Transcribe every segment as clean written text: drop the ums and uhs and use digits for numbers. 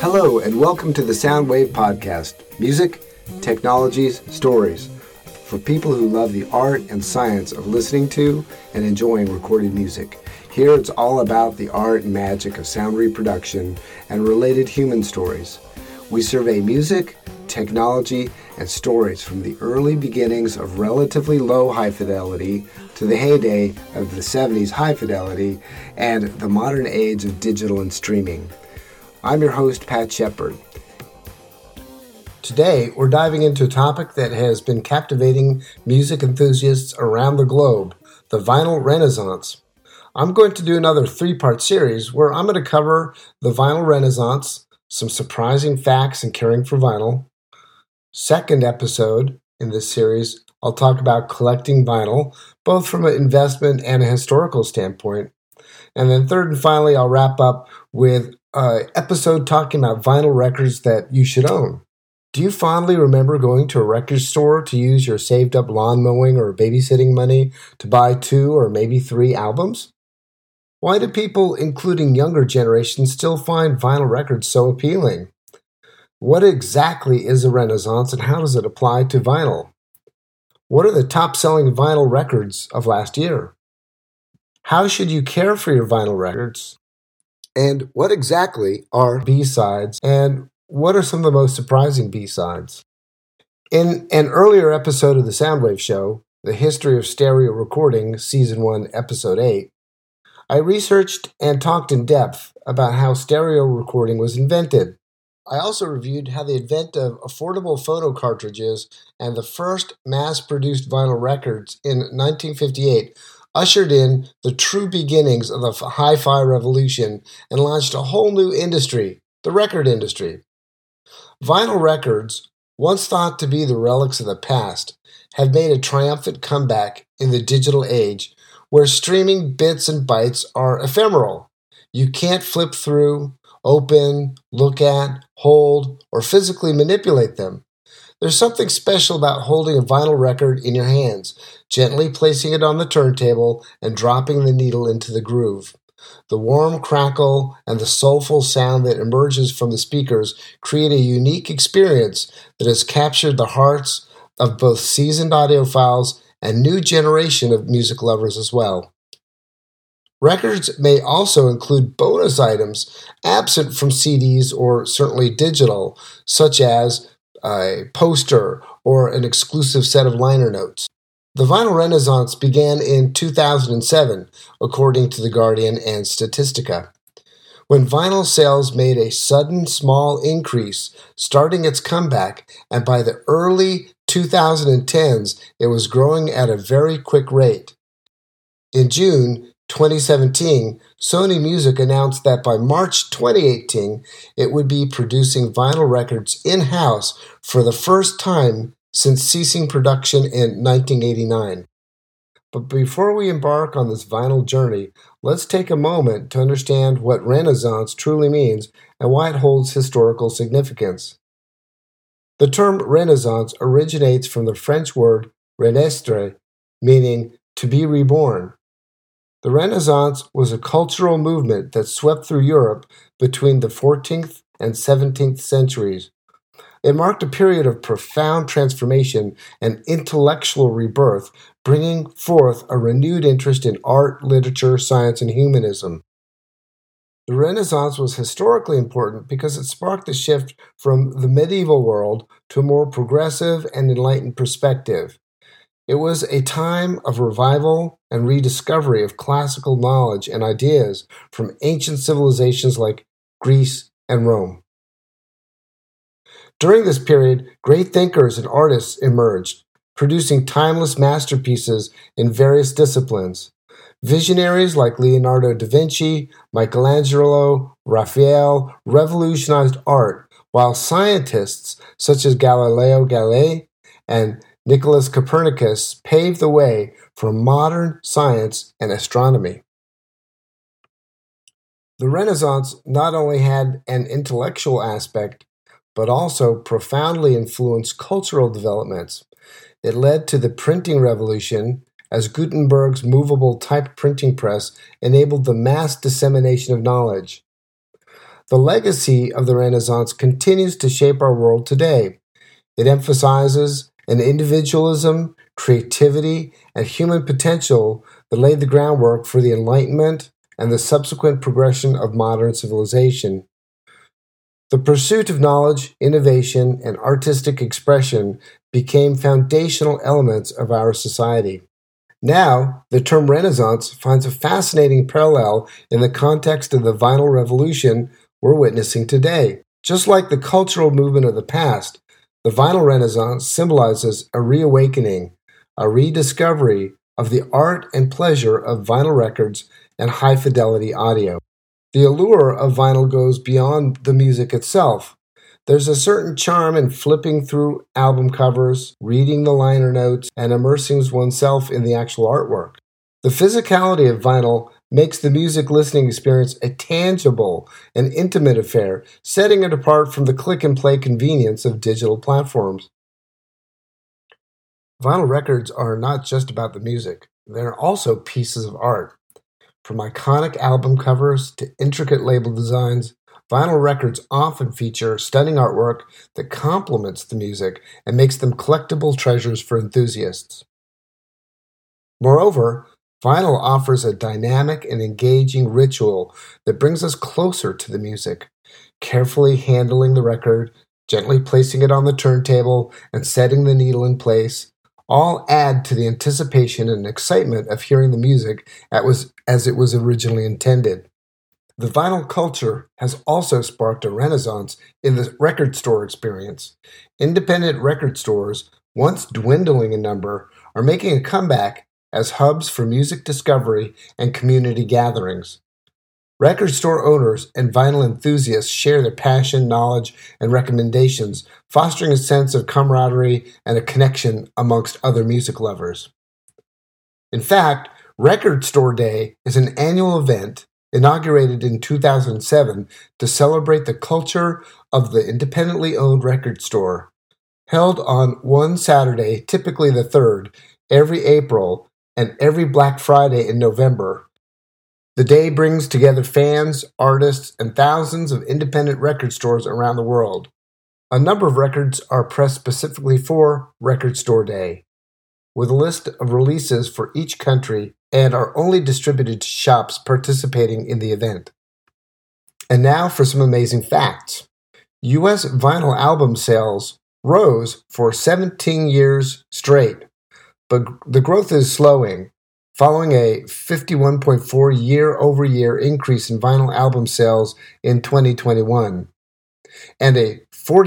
Hello, and welcome to the Soundwave Podcast. Music, technologies, stories. For people who love the art and science of listening to and enjoying recorded music. Here it's all about the art and magic of sound reproduction and related human stories. We survey music, technology, and stories from the early beginnings of relatively low high fidelity to the heyday of the 70s high fidelity and the modern age of digital and streaming. I'm your host, Pat Shepard. Today, we're diving into a topic that has been captivating music enthusiasts around the globe, the vinyl renaissance. I'm going to do another 3-part series where I'm going to cover the vinyl renaissance, some surprising facts in caring for vinyl. Second episode in this series, I'll talk about collecting vinyl, both from an investment and a historical standpoint. And then third and finally, I'll wrap up with an episode talking about vinyl records that you should own. Do you fondly remember going to a record store to use your saved up lawn mowing or babysitting money to buy 2 or maybe 3 albums? Why do people, including younger generations, still find vinyl records so appealing? What exactly is a renaissance and how does it apply to vinyl? What are the top-selling vinyl records of last year? How should you care for your vinyl records? And what exactly are B-sides, and what are some of the most surprising B-sides? In an earlier episode of the Soundwave Show, The History of Stereo Recording, Season 1, Episode 8, I researched and talked in depth about how stereo recording was invented. I also reviewed how the advent of affordable photo cartridges and the first mass-produced vinyl records in 1958 ushered in the true beginnings of the hi-fi revolution and launched a whole new industry, the record industry. Vinyl records, once thought to be the relics of the past, have made a triumphant comeback in the digital age, where streaming bits and bytes are ephemeral. You can't flip through, open, look at, hold, or physically manipulate them. There's something special about holding a vinyl record in your hands, gently placing it on the turntable and dropping the needle into the groove. The warm crackle and the soulful sound that emerges from the speakers create a unique experience that has captured the hearts of both seasoned audiophiles and new generation of music lovers as well. Records may also include bonus items absent from CDs or certainly digital, such as a poster or an exclusive set of liner notes. The vinyl renaissance began in 2007, according to The Guardian and Statistica, when vinyl sales made a sudden small increase, starting its comeback, and by the early 2010s, it was growing at a very quick rate. In June 2017, Sony Music announced that by March 2018, it would be producing vinyl records in-house for the first time since ceasing production in 1989. But before we embark on this vinyl journey, let's take a moment to understand what Renaissance truly means and why it holds historical significance. The term Renaissance originates from the French word renaître, meaning to be reborn. The Renaissance was a cultural movement that swept through Europe between the 14th and 17th centuries. It marked a period of profound transformation and intellectual rebirth, bringing forth a renewed interest in art, literature, science, and humanism. The Renaissance was historically important because it sparked a shift from the medieval world to a more progressive and enlightened perspective. It was a time of revival and rediscovery of classical knowledge and ideas from ancient civilizations like Greece and Rome. During this period, great thinkers and artists emerged, producing timeless masterpieces in various disciplines. Visionaries like Leonardo da Vinci, Michelangelo, Raphael revolutionized art, while scientists such as Galileo Galilei and Nicholas Copernicus paved the way for modern science and astronomy. The Renaissance not only had an intellectual aspect, but also profoundly influenced cultural developments. It led to the printing revolution, as Gutenberg's movable type printing press enabled the mass dissemination of knowledge. The legacy of the Renaissance continues to shape our world today. It emphasizes an individualism, creativity, and human potential that laid the groundwork for the Enlightenment and the subsequent progression of modern civilization. The pursuit of knowledge, innovation, and artistic expression became foundational elements of our society. Now, the term Renaissance finds a fascinating parallel in the context of the vinyl revolution we're witnessing today. Just like the cultural movement of the past, the vinyl Renaissance symbolizes a reawakening, a rediscovery of the art and pleasure of vinyl records and high-fidelity audio. The allure of vinyl goes beyond the music itself. There's a certain charm in flipping through album covers, reading the liner notes, and immersing oneself in the actual artwork. The physicality of vinyl makes the music listening experience a tangible and intimate affair, setting it apart from the click-and-play convenience of digital platforms. Vinyl records are not just about the music. They're also pieces of art. From iconic album covers to intricate label designs, vinyl records often feature stunning artwork that complements the music and makes them collectible treasures for enthusiasts. Moreover, vinyl offers a dynamic and engaging ritual that brings us closer to the music. Carefully handling the record, gently placing it on the turntable, and setting the needle in place all add to the anticipation and excitement of hearing the music as it was originally intended. The vinyl culture has also sparked a renaissance in the record store experience. Independent record stores, once dwindling in number, are making a comeback as hubs for music discovery and community gatherings. Record store owners and vinyl enthusiasts share their passion, knowledge, and recommendations, fostering a sense of camaraderie and a connection amongst other music lovers. In fact, Record Store Day is an annual event inaugurated in 2007 to celebrate the culture of the independently owned record store. Held on one Saturday, typically the 3rd, every April, and every Black Friday in November. The day brings together fans, artists, and thousands of independent record stores around the world. A number of records are pressed specifically for Record Store Day, with a list of releases for each country and are only distributed to shops participating in the event. And now for some amazing facts. U.S. vinyl album sales rose for 17 years straight, but the growth is slowing, following a 51.4 year-over-year increase in vinyl album sales in 2021, and a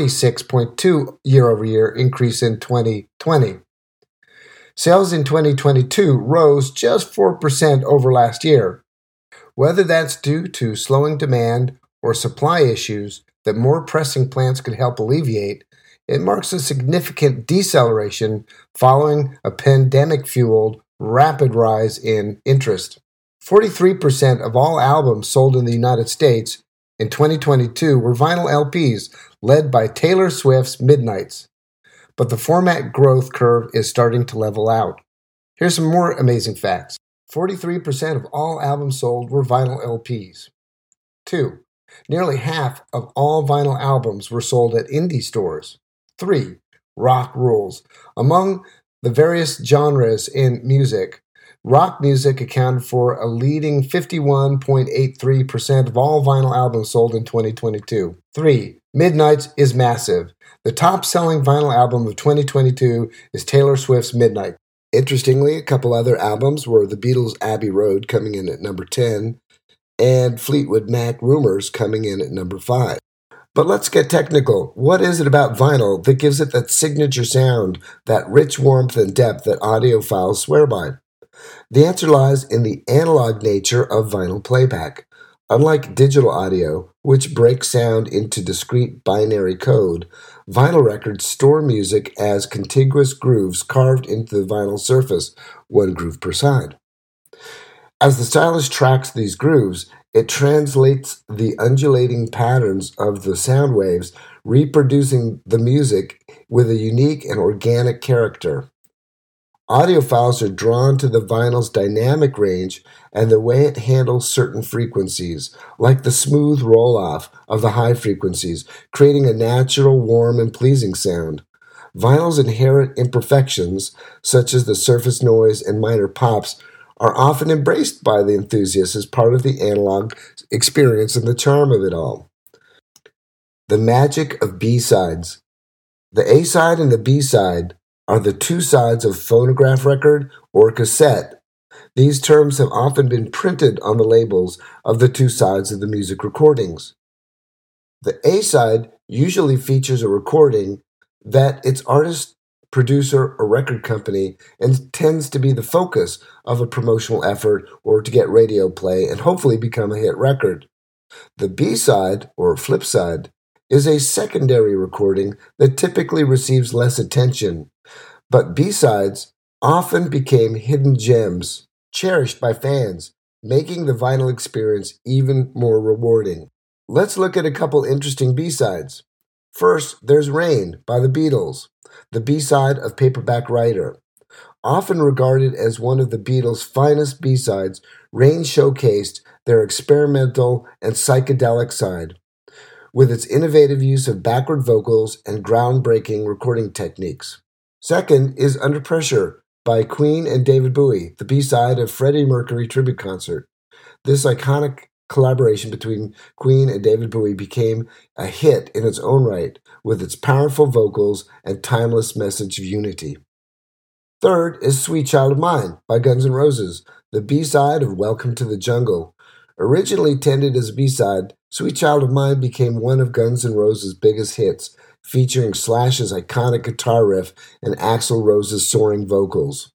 46.2 year-over-year increase in 2020. Sales in 2022 rose just 4% over last year. Whether that's due to slowing demand or supply issues that more pressing plants could help alleviate, it marks a significant deceleration following a pandemic-fueled rapid rise in interest. 43% of all albums sold in the United States in 2022 were vinyl LPs, led by Taylor Swift's Midnights. But the format growth curve is starting to level out. Here's some more amazing facts. 43% of all albums sold were vinyl LPs. 2. Nearly half of all vinyl albums were sold at indie stores. 3. Rock rules. Among the various genres in music, rock music accounted for a leading 51.83% of all vinyl albums sold in 2022. 3. Midnights is massive. The top-selling vinyl album of 2022 is Taylor Swift's Midnight. Interestingly, a couple other albums were the Beatles' Abbey Road coming in at number 10 and Fleetwood Mac Rumors coming in at number 5. But let's get technical. What is it about vinyl that gives it that signature sound, that rich warmth and depth that audiophiles swear by? The answer lies in the analog nature of vinyl playback. Unlike digital audio, which breaks sound into discrete binary code, vinyl records store music as contiguous grooves carved into the vinyl surface, one groove per side. As the stylus tracks these grooves, it translates the undulating patterns of the sound waves, reproducing the music with a unique and organic character. Audiophiles are drawn to the vinyl's dynamic range and the way it handles certain frequencies, like the smooth roll-off of the high frequencies, creating a natural, warm, and pleasing sound. Vinyl's inherent imperfections, such as the surface noise and minor pops, are often embraced by the enthusiasts as part of the analog experience and the charm of it all. The magic of B-sides. The A-side and the B-side are the two sides of phonograph record or cassette. These terms have often been printed on the labels of the two sides of the music recordings. The A-side usually features a recording that its artist, producer, or record company intends to be the focus of a promotional effort or to get radio play and hopefully become a hit record. The B-side, or flip side, is a secondary recording that typically receives less attention, but B-sides often became hidden gems cherished by fans, making the vinyl experience even more rewarding. Let's look at a couple interesting B-sides. First, there's Rain by the Beatles, the B-side of Paperback Writer. Often regarded as one of the Beatles' finest B-sides, Rain showcased their experimental and psychedelic side, with its innovative use of backward vocals and groundbreaking recording techniques. Second is Under Pressure by Queen and David Bowie, the B-side of Freddie Mercury Tribute Concert. This iconic collaboration between Queen and David Bowie became a hit in its own right, with its powerful vocals and timeless message of unity. Third is Sweet Child of Mine by Guns N' Roses, the B-side of Welcome to the Jungle. Originally intended as a B-side, Sweet Child of Mine became one of Guns N' Roses' biggest hits, featuring Slash's iconic guitar riff and Axl Rose's soaring vocals.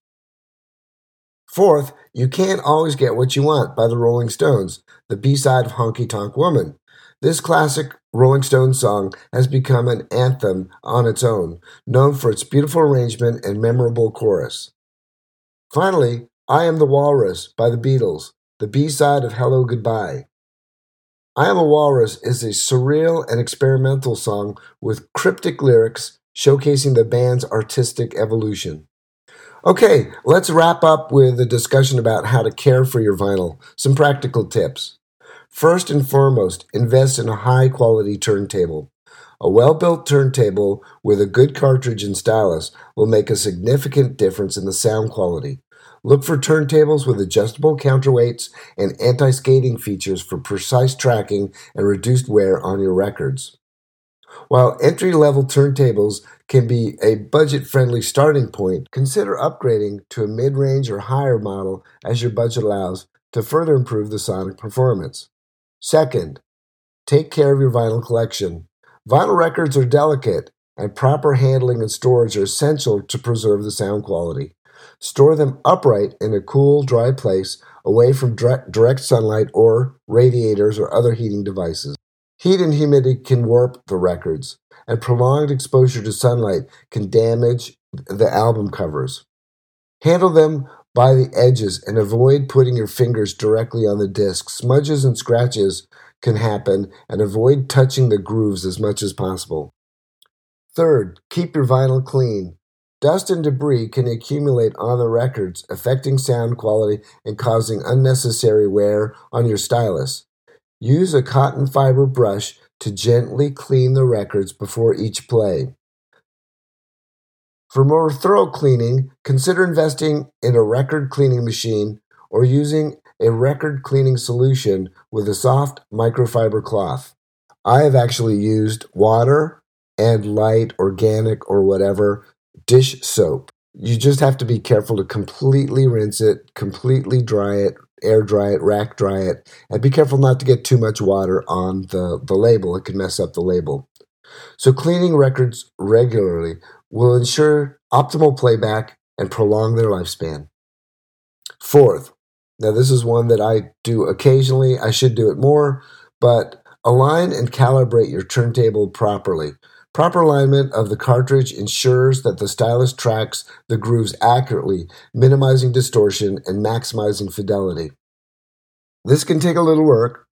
Fourth, You Can't Always Get What You Want by the Rolling Stones, the B-side of Honky Tonk Woman. This classic Rolling Stones song has become an anthem on its own, known for its beautiful arrangement and memorable chorus. Finally, I Am the Walrus by the Beatles, the B-side of Hello Goodbye. I Am a Walrus is a surreal and experimental song with cryptic lyrics showcasing the band's artistic evolution. Okay, let's wrap up with a discussion about how to care for your vinyl. Some practical tips. First and foremost, invest in a high-quality turntable. A well-built turntable with a good cartridge and stylus will make a significant difference in the sound quality. Look for turntables with adjustable counterweights and anti-skating features for precise tracking and reduced wear on your records. While entry-level turntables can be a budget-friendly starting point, consider upgrading to a mid-range or higher model as your budget allows to further improve the sonic performance. Second, take care of your vinyl collection. Vinyl records are delicate, and proper handling and storage are essential to preserve the sound quality. Store them upright in a cool, dry place away from direct sunlight or radiators or other heating devices. Heat and humidity can warp the records, and prolonged exposure to sunlight can damage the album covers. Handle them by the edges and avoid putting your fingers directly on the disc. Smudges and scratches can happen, and avoid touching the grooves as much as possible. Third, keep your vinyl clean. Dust and debris can accumulate on the records, affecting sound quality and causing unnecessary wear on your stylus. Use a cotton fiber brush to gently clean the records before each play. For more thorough cleaning, consider investing in a record cleaning machine or using a record cleaning solution with a soft microfiber cloth. I have actually used water and light, organic, or whatever dish soap. You just have to be careful to completely rinse it, completely dry it, air dry it, rack dry it, and be careful not to get too much water on the label. It can mess up the label. So cleaning records regularly will ensure optimal playback and prolong their lifespan. Fourth, now this is one that I do occasionally. I should do it more, but align and calibrate your turntable properly. Proper alignment of the cartridge ensures that the stylus tracks the grooves accurately, minimizing distortion and maximizing fidelity. This can take a little work,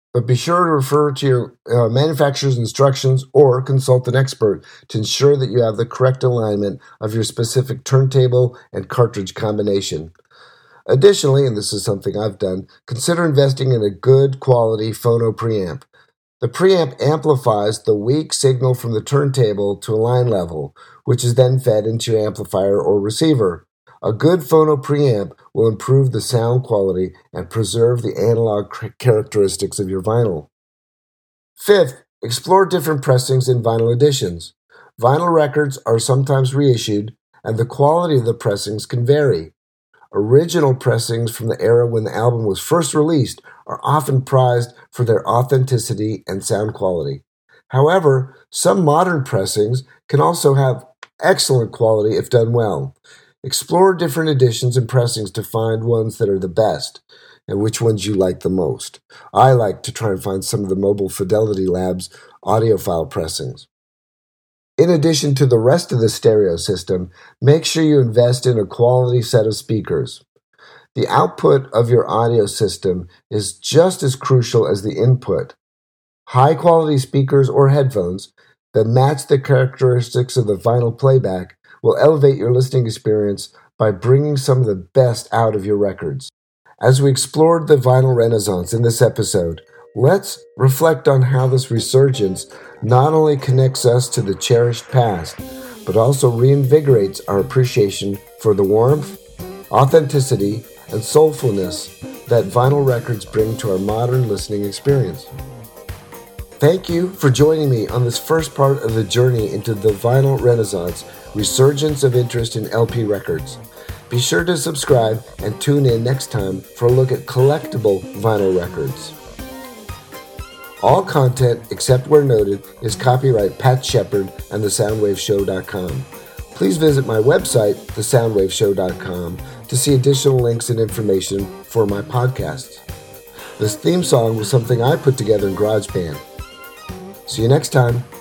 But be sure to refer to your manufacturer's instructions or consult an expert to ensure that you have the correct alignment of your specific turntable and cartridge combination. Additionally, and this is something I've done, consider investing in a good quality phono preamp. The preamp amplifies the weak signal from the turntable to a line level, which is then fed into your amplifier or receiver. A good phono preamp will improve the sound quality and preserve the analog characteristics of your vinyl. Fifth, explore different pressings in vinyl editions. Vinyl records are sometimes reissued, and the quality of the pressings can vary. Original pressings from the era when the album was first released are often prized for their authenticity and sound quality. However, some modern pressings can also have excellent quality if done well. Explore different editions and pressings to find ones that are the best and which ones you like the most. I like to try and find some of the Mobile Fidelity Labs audiophile pressings. In addition to the rest of the stereo system, make sure you invest in a quality set of speakers. The output of your audio system is just as crucial as the input. High-quality speakers or headphones that match the characteristics of the vinyl playback will elevate your listening experience by bringing some of the best out of your records. As we explored the vinyl renaissance in this episode, let's reflect on how this resurgence not only connects us to the cherished past, but also reinvigorates our appreciation for the warmth, authenticity, and soulfulness that vinyl records bring to our modern listening experience. Thank you for joining me on this first part of the journey into the vinyl renaissance, resurgence of interest in LP records. Be sure to subscribe and tune in next time for a look at collectible vinyl records. All content, except where noted, is copyright Pat Shepard and thesoundwaveshow.com. Please visit my website, thesoundwaveshow.com, to see additional links and information for my podcasts. This theme song was something I put together in GarageBand. See you next time.